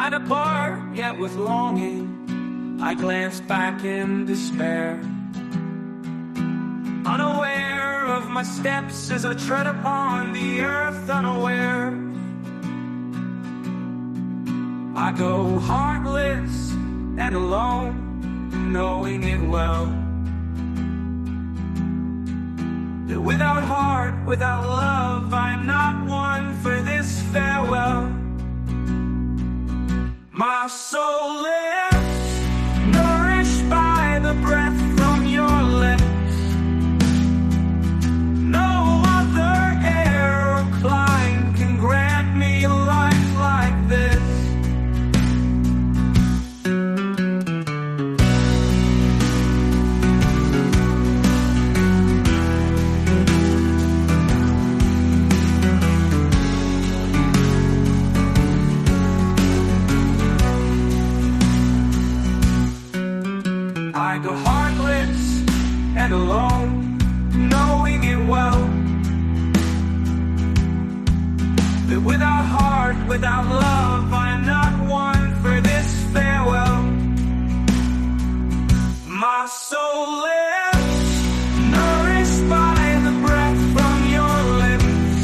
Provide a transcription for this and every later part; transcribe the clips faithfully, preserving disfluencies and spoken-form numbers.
I depart, yet with longing I glance back in despair, unaware of my steps as I tread upon the earth, unaware. I go heartless and alone, knowing it well, that without heart, without love, I'm not one for this farewell. My soul lives, nourished by the breath from your lips. No other air or clime can grant me a life like this. I go heartless and alone, knowing it well, that without heart, without love, I'm not one for this farewell. My soul lives, nourished by the breath from your lips.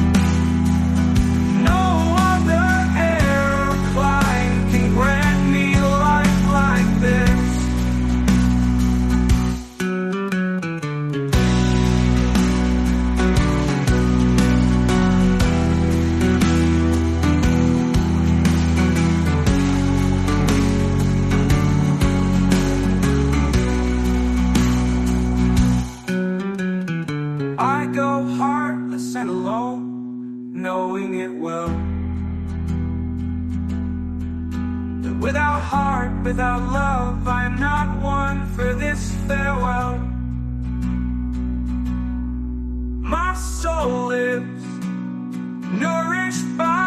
No other air or clime can grant me a life like this. I go heartless and alone, knowing it well, that without heart, without love, I'm not one for this farewell. My soul lives, nourished by